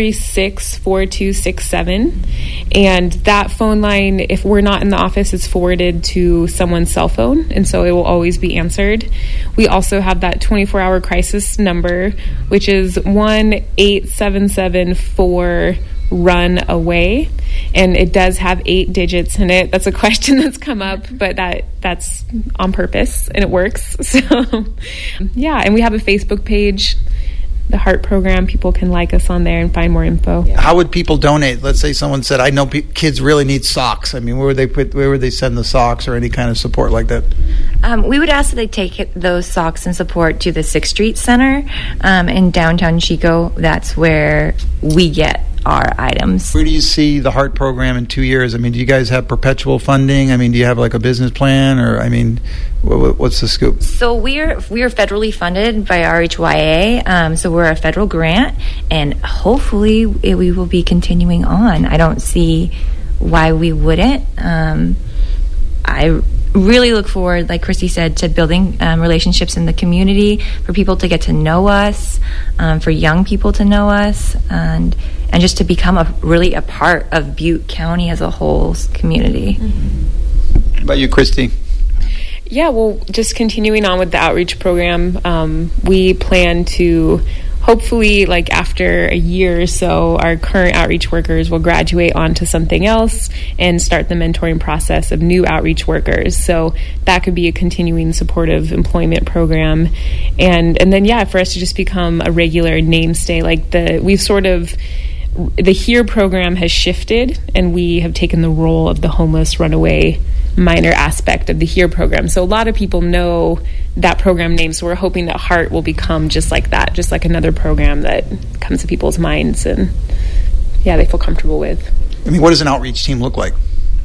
[SPEAKER 5] 636-4267. And that phone line, if we're not in the office, is forwarded to someone's cell phone, and so it will always be answered. We also have that 24-hour crisis number, which is 1-877-4-RUN-AWAY, and it does have 8 digits in it. That's a question that's come up, but that's on purpose, and it works. So, yeah, and we have a Facebook page, the Heart Program. People can like us on there and find more info.
[SPEAKER 2] Yeah. How would people donate? Let's say someone said, I know kids really need socks. Where would they send the socks or any kind of support like that?
[SPEAKER 6] We would ask that they take those socks and support to the 6th Street Center in downtown Chico. That's where we get our items.
[SPEAKER 2] Where do you see the Heart Program in 2 years? Do you guys have perpetual funding? Do you have like a business plan, or what's the scoop?
[SPEAKER 6] So we are federally funded by RHYA. So we're a federal grant, and hopefully we will be continuing on. I don't see why we wouldn't. I really look forward, like Christy said, to building relationships in the community, for people to get to know us, for young people to know us, and just to become a part of Butte County as a whole community.
[SPEAKER 2] Mm-hmm. How about you, Christy?
[SPEAKER 5] Yeah, well, just continuing on with the outreach program, we plan to hopefully, like after a year or so, our current outreach workers will graduate onto something else and start the mentoring process of new outreach workers. So that could be a continuing supportive employment program. And then, yeah, for us to just become a regular mainstay, the HERE program has shifted, and we have taken the role of the homeless runaway minor aspect of the HERE program. So a lot of people know that program name, so we're hoping that Heart will become just like that, just like another program that comes to people's minds and, yeah, they feel comfortable with.
[SPEAKER 2] What does an outreach team look like?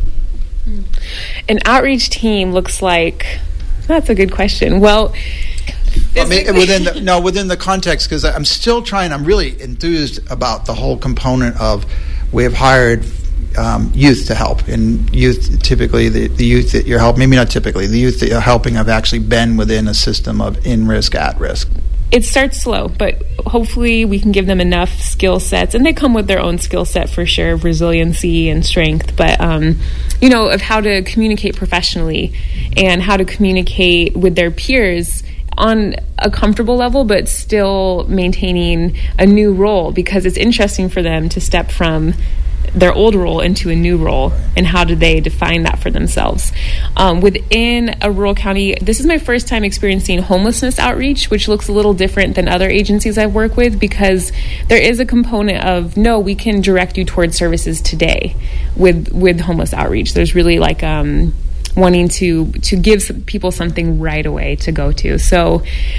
[SPEAKER 5] An outreach team looks like... That's a good question. Well...
[SPEAKER 2] within the context, because I'm really enthused about the whole component of, we have hired youth to help, and youth, typically the youth that you're helping, maybe not typically, the youth that you're helping have actually been within a system of in risk, at risk.
[SPEAKER 5] It starts slow, but hopefully we can give them enough skill sets, and they come with their own skill set for sure, of resiliency and strength, but of how to communicate professionally and how to communicate with their peers on a comfortable level, but still maintaining a new role, because it's interesting for them to step from their old role into a new role, and how do they define that for themselves. Within a rural county, this is my first time experiencing homelessness outreach, which looks a little different than other agencies I work with, because there is a component of, no, we can direct you towards services today with homeless outreach. There's really like wanting to give people something right away to go to. So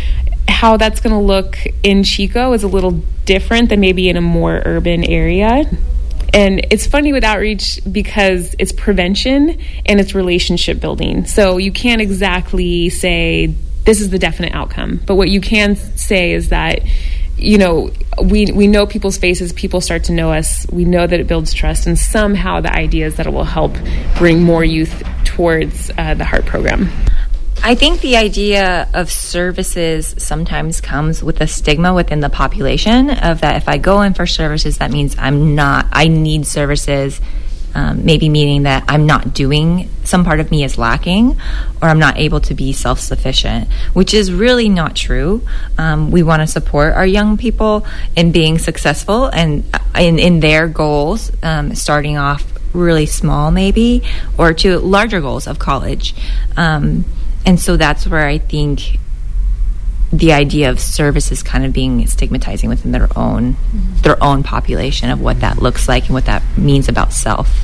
[SPEAKER 5] how that's going to look in Chico is a little different than maybe in a more urban area. And it's funny with outreach because it's prevention and it's relationship building. So you can't exactly say this is the definite outcome. But what you can say is that, you know, we know people's faces, people start to know us, we know that it builds trust, and somehow the idea is that it will help bring more youth towards the HEART program.
[SPEAKER 6] I think the idea of services sometimes comes with a stigma within the population of that if I go in for services, that means I need services, maybe meaning that I'm not doing, some part of me is lacking, or I'm not able to be self-sufficient, which is really not true. We want to support our young people in being successful and in their goals, starting off really small maybe, or to larger goals of college. And so that's where I think the idea of service is kind of being stigmatizing within their own population of what that looks like and what that means about self.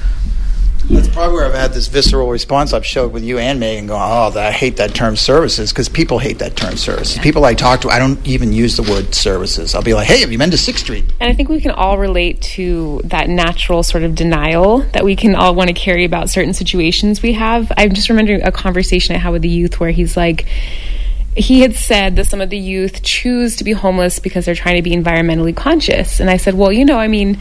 [SPEAKER 2] That's probably where I've had this visceral response I've showed with you and Megan going, I hate that term services, because people hate that term services. People I talk to, I don't even use the word services. I'll be like, hey, have you been to 6th Street?
[SPEAKER 5] And I think we can all relate to that natural sort of denial that we can all want to carry about certain situations we have. I'm just remembering a conversation I had with the youth where he's like, he had said that some of the youth choose to be homeless because they're trying to be environmentally conscious. And I said, well, you know, I mean,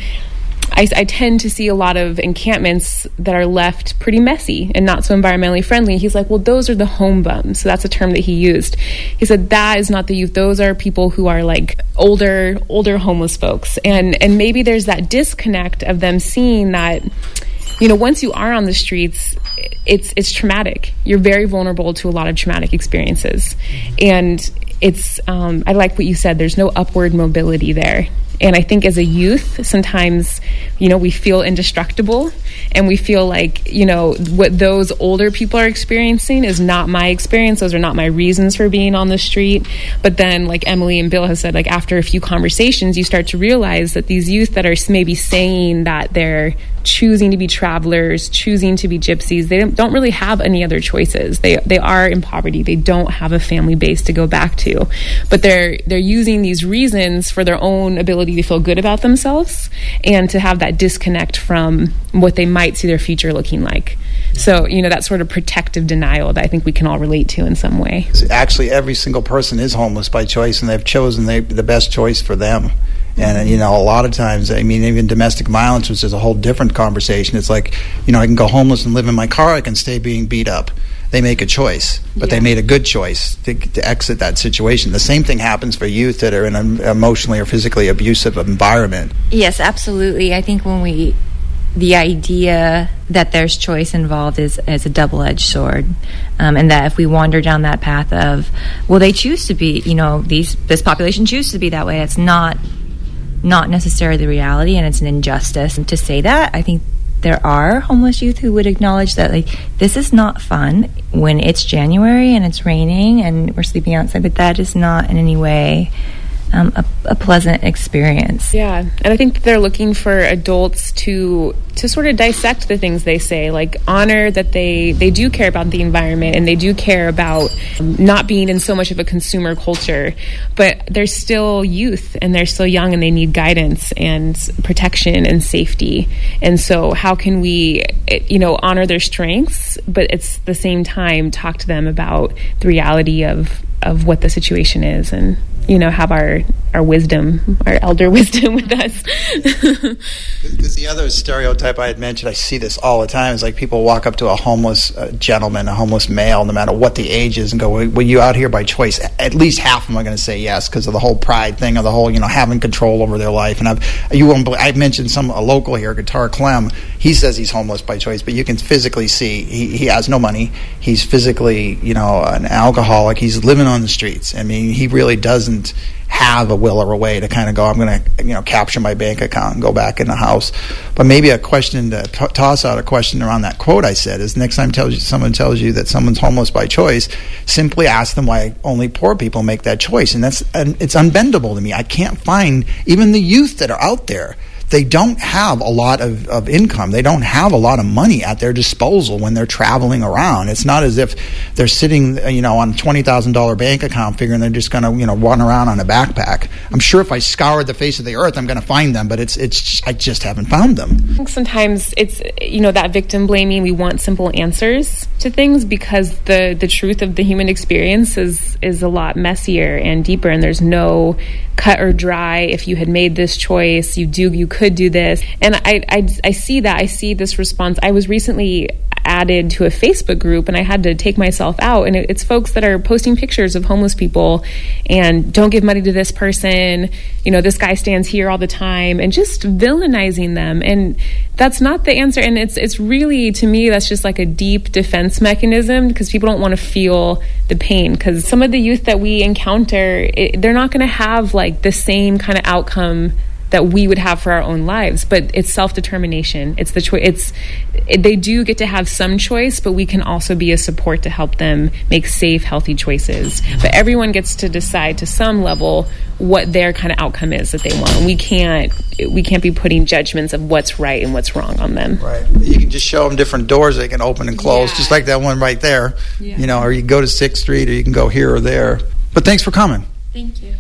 [SPEAKER 5] I tend to see a lot of encampments that are left pretty messy and not so environmentally friendly. He's like, well, those are the home bums. So that's a term that he used. He said, that is not the youth. Those are people who are like older homeless folks. And maybe there's that disconnect of them seeing that, you know, once you are on the streets, it's traumatic. You're very vulnerable to a lot of traumatic experiences. And it's, I like what you said, there's no upward mobility there. And I think as a youth, sometimes, you know, we feel indestructible and we feel like, you know, what those older people are experiencing is not my experience. Those are not my reasons for being on the street. But then, like Emily and Bill have said, like after a few conversations, you start to realize that these youth that are maybe saying that they're choosing to be travelers, choosing to be gypsies, they don't really have any other choices. They are in poverty. They don't have a family base to go back to. But they're using these reasons for their own ability to feel good about themselves and to have that disconnect from what they might see their future looking like. So, you know, that sort of protective denial that I think we can all relate to in some way.
[SPEAKER 2] Actually, every single person is homeless by choice, and they've chosen the best choice for them. And, you know, a lot of times, I mean, even domestic violence, which is a whole different conversation. It's like, you know, I can go homeless and live in my car. I can stay being beat up. They make a choice, but they made a good choice to exit that situation. The same thing happens for youth that are in an emotionally or physically abusive environment.
[SPEAKER 6] Yes, absolutely. I think the idea that there's choice involved is a double-edged sword, and that if we wander down that path of, well, they choose to be, you know, this population chooses to be that way, it's not necessarily the reality, and it's an injustice. And to say that, I think there are homeless youth who would acknowledge that, like, this is not fun when it's January and it's raining and we're sleeping outside, but that is not in any way a pleasant experience.
[SPEAKER 5] Yeah, and I think that they're looking for adults to sort of dissect the things they say, like honor that they do care about the environment and they do care about not being in so much of a consumer culture, but they're still youth and they're still young and they need guidance and protection and safety. And so how can we, you know, honor their strengths, but at the same time talk to them about the reality of what the situation is, and, you know, have our wisdom, our elder wisdom with us.
[SPEAKER 2] Because the other stereotype I had mentioned, I see this all the time, is like people walk up to a homeless gentleman, a homeless male, no matter what the age is, and go, were you out here by choice? At least half of them are going to say yes, because of the whole pride thing, of the whole, you know, having control over their life. And I've mentioned a local here, Guitar Clem, he says he's homeless by choice, but you can physically see he has no money. He's physically, you know, an alcoholic. He's living on the streets. I mean, he really doesn't have a will or a way to kind of go, I'm going to, you know, capture my bank account and go back in the house. But maybe a question to toss out a question around that quote I said is, next time someone tells you that someone's homeless by choice, simply ask them why only poor people make that choice. And it's unbendable to me. I can't find even the youth that are out there they don't have a lot of income. They don't have a lot of money at their disposal when they're traveling around. It's not as if they're sitting, on a $20,000 bank account figuring they're just going to, run around on a backpack. I'm sure if I scoured the face of the earth, I'm going to find them, but I just haven't found them.
[SPEAKER 5] I think sometimes it's, that victim blaming. We want simple answers to things because the truth of the human experience is a lot messier and deeper, and there's no cut or dry. If you had made this choice, you could do this. And I see that. I see this response. I was recently added to a Facebook group and I had to take myself out, and it's folks that are posting pictures of homeless people and don't give money to this person, this guy stands here all the time, and just villainizing them. And that's not the answer. And it's really, to me, that's just like a deep defense mechanism because people don't want to feel the pain, because some of the youth that we encounter, they're not going to have like the same kind of outcome that we would have for our own lives, but it's self-determination. It's the choice. They do get to have some choice, but we can also be a support to help them make safe, healthy choices. But everyone gets to decide to some level what their kind of outcome is that they want. We can't be putting judgments of what's right and what's wrong on them.
[SPEAKER 2] Right. You can just show them different doors they can open and close, just like that one right there. Yeah. Or you can go to 6th Street, or you can go here or there. But thanks for coming.
[SPEAKER 5] Thank you.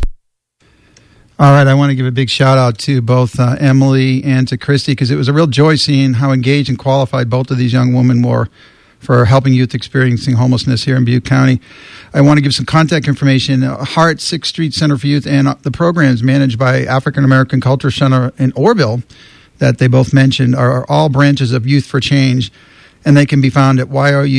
[SPEAKER 1] All right, I want to give a big shout out to both Emily and to Christy, because it was a real joy seeing how engaged and qualified both of these young women were for helping youth experiencing homelessness here in Butte County. I want to give some contact information. Heart 6th Street Center for Youth and the programs managed by African American Culture Center in Orville that they both mentioned are all branches of Youth for Change, and they can be found at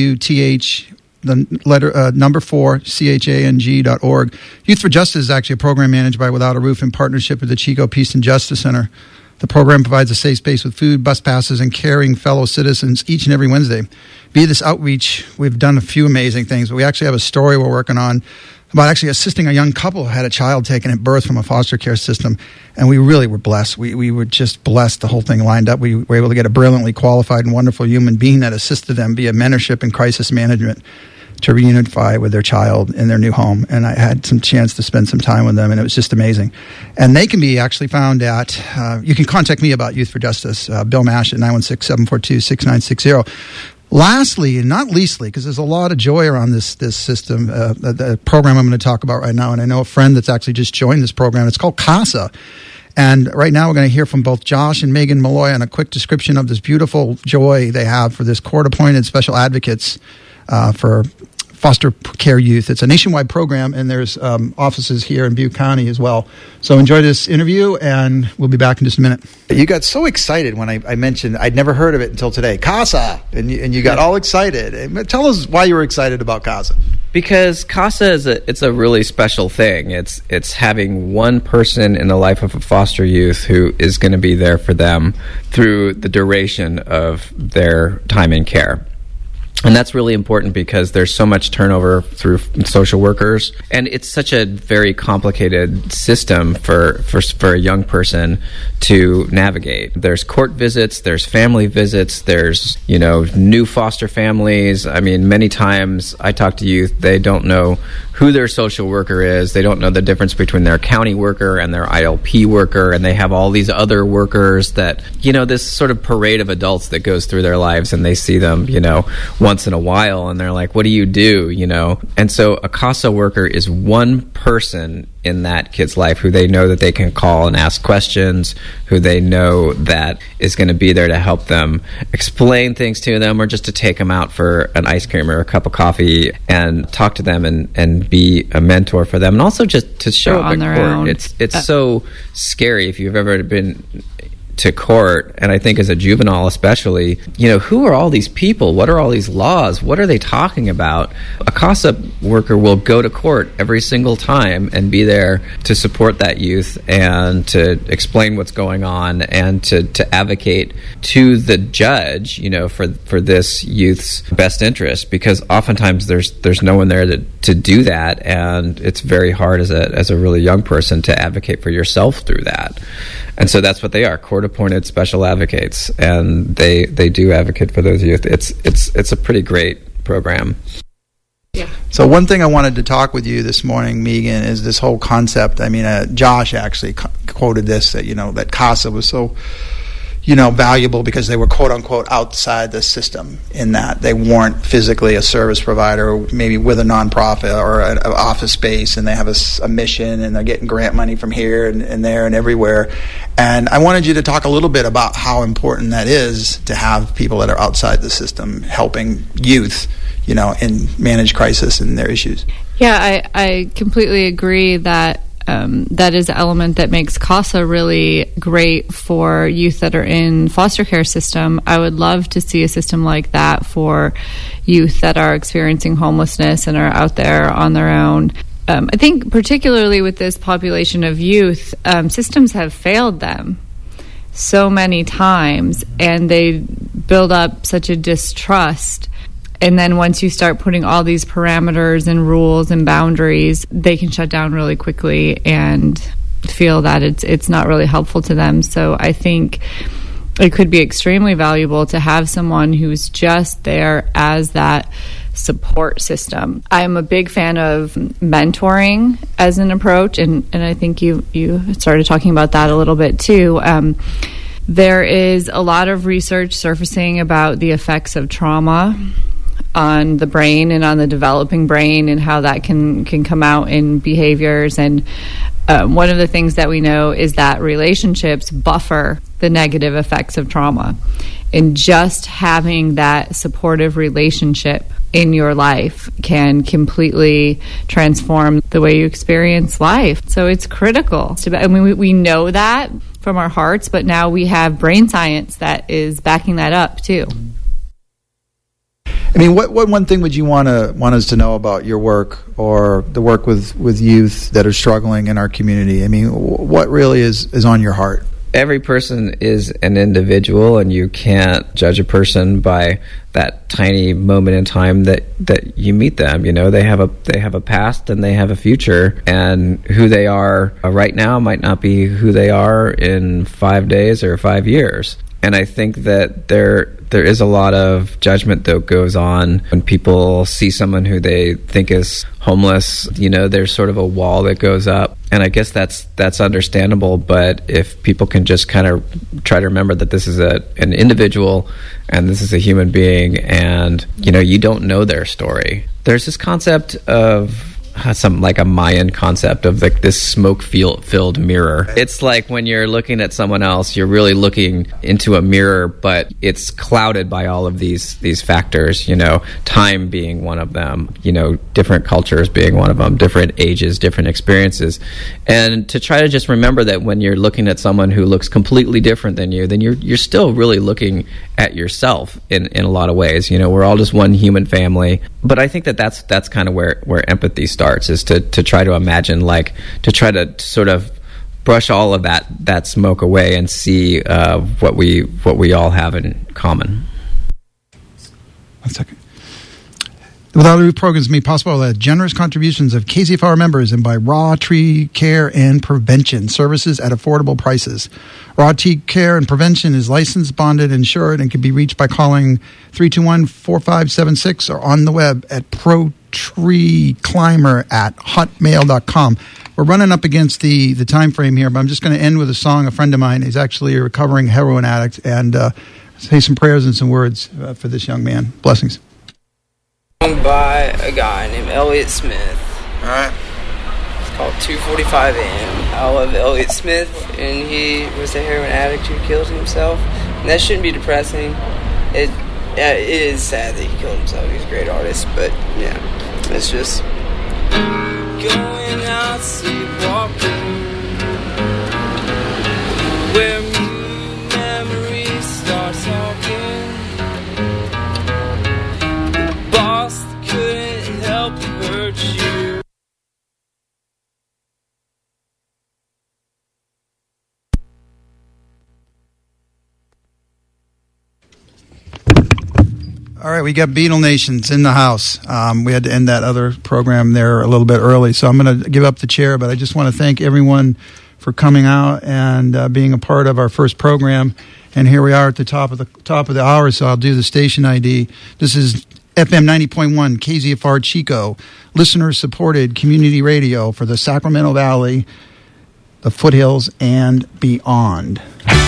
[SPEAKER 1] YOUTH, the letter number 4, CHANG.org. Youth for Justice is actually a program managed by Without a Roof in partnership with the Chico Peace and Justice Center. The program provides a safe space with food, bus passes, and caring fellow citizens each and every Wednesday. Via this outreach, we've done a few amazing things, but we actually have a story we're working on about actually assisting a young couple who had a child taken at birth from a foster care system, and we really were blessed. We were just blessed. The whole thing lined up. We were able to get a brilliantly qualified and wonderful human being that assisted them via mentorship and crisis management to reunify with their child in their new home. And I had some chance to spend some time with them, and it was just amazing. And they can be actually found at, you can contact me about Youth for Justice, Bill Mash at 916-742-6960. Lastly, and not leastly, because there's a lot of joy around this system, the program I'm going to talk about right now, and I know a friend that's actually just joined this program. It's called CASA. And right now we're going to hear from both Josh and Megan Malloy on a quick description of this beautiful joy they have for this court-appointed special advocates for foster care youth. It's a nationwide program, and there's offices here in Butte County as well. So enjoy this interview, and we'll be back in just a minute.
[SPEAKER 2] You got so excited when I mentioned, I'd never heard of it until today, CASA, and you got all excited. Tell us why you were excited about CASA.
[SPEAKER 3] Because CASA it's a really special thing. It's having one person in the life of a foster youth who is going to be there for them through the duration of their time in care. And that's really important because there's so much turnover through social workers, and it's such a very complicated system for a young person to navigate. There's court visits, there's family visits, there's, new foster families. I mean, many times I talk to youth, they don't know who their social worker is. They don't know the difference between their county worker and their ILP worker, and they have all these other workers that, this sort of parade of adults that goes through their lives, and they see them, once in a while, and they're like, what do you do, And so a CASA worker is one person in that kid's life who they know that they can call and ask questions, who they know that is going to be there to help them explain things to them, or just to take them out for an ice cream or a cup of coffee and talk to them and be a mentor for them, and also just to show up at court. It's so scary if you've ever been to court, and I think as a juvenile especially, who are all these people? What are all these laws? What are they talking about? A CASA worker will go to court every single time and be there to support that youth and to explain what's going on and to advocate to the judge, for this youth's best interest, because oftentimes there's no one there to do that, and it's very hard as a really young person to advocate for yourself through that. And so that's what they are, court-appointed special advocates, and they do advocate for those youth. It's a pretty great program.
[SPEAKER 5] Yeah.
[SPEAKER 2] So one thing I wanted to talk with you this morning, Megan, is this whole concept. I mean, Josh actually quoted this, that, that CASA was so, valuable because they were quote unquote outside the system, in that they weren't physically a service provider, maybe with a nonprofit or an office space, and they have a mission, and they're getting grant money from here and there and everywhere. And I wanted you to talk a little bit about how important that is to have people that are outside the system helping youth, and manage crisis and their issues.
[SPEAKER 7] Yeah, I completely agree that that is an element that makes CASA really great for youth that are in foster care system. I would love to see a system like that for youth that are experiencing homelessness and are out there on their own. I think particularly with this population of youth, systems have failed them so many times, and they build up such a distrust. And then once you start putting all these parameters and rules and boundaries, they can shut down really quickly and feel that it's not really helpful to them. So I think it could be extremely valuable to have someone who's just there as that support system. I'm a big fan of mentoring as an approach, and I think you started talking about that a little bit too. There is a lot of research surfacing about the effects of trauma on the brain and on the developing brain, and how that can come out in behaviors. And one of the things that we know is that relationships buffer the negative effects of trauma. And just having that supportive relationship in your life can completely transform the way you experience life. So it's critical. I mean, we know that from our hearts, but now we have brain science that is backing that up too.
[SPEAKER 2] I mean, what one thing would you want us to know about your work, or the work with youth that are struggling in our community? I mean, what really is on your heart?
[SPEAKER 3] Every person is an individual, and you can't judge a person by that tiny moment in time that you meet them. They have a past and they have a future, and who they are right now might not be who they are in 5 days or 5 years. And I think that there is a lot of judgment that goes on when people see someone who they think is homeless. There's sort of a wall that goes up. And I guess that's understandable. But if people can just kind of try to remember that this is an individual, and this is a human being, and, you don't know their story. There's this concept of some like a Mayan concept of like this smoke-filled mirror. It's like when you're looking at someone else, you're really looking into a mirror, but it's clouded by all of these factors, time being one of them, different cultures being one of them, different ages, different experiences. And to try to just remember that when you're looking at someone who looks completely different than you, then you're still really looking at yourself in a lot of ways. We're all just one human family. But I think that's kind of where empathy starts, is to try to imagine, to try to sort of brush all of that smoke away and see what we all have in common.
[SPEAKER 1] 1 second. Without the programs made possible by the generous contributions of KZFR members and by Raw Tree Care and Prevention, services at affordable prices. Raw Tree Care and Prevention is licensed, bonded, insured, and can be reached by calling 321-4576 or on the web at protreeclimber@hotmail.com. We're running up against the time frame here, but I'm just going to end with a song. A friend of mine is actually a recovering heroin addict, and say some prayers and some words for this young man. Blessings.
[SPEAKER 8] By a guy named Elliott Smith.
[SPEAKER 2] All right.
[SPEAKER 8] It's called 2:45 a.m. I love Elliott Smith, and he was a heroin addict who killed himself. And that shouldn't be depressing. It is sad that he killed himself. He's a great artist, but yeah, it's just going out sleepwalking, where memories start talking. Couldn't help hurt you.
[SPEAKER 1] All right, we got Beetle Nations in the house. We had to end that other program there a little bit early, so I'm going to give up the chair, but I just want to thank everyone for coming out and being a part of our first program. And here we are at the top of the hour, so I'll do the station ID. This is FM 90.1 KZFR Chico, listener-supported community radio for the Sacramento Valley, the foothills, and beyond.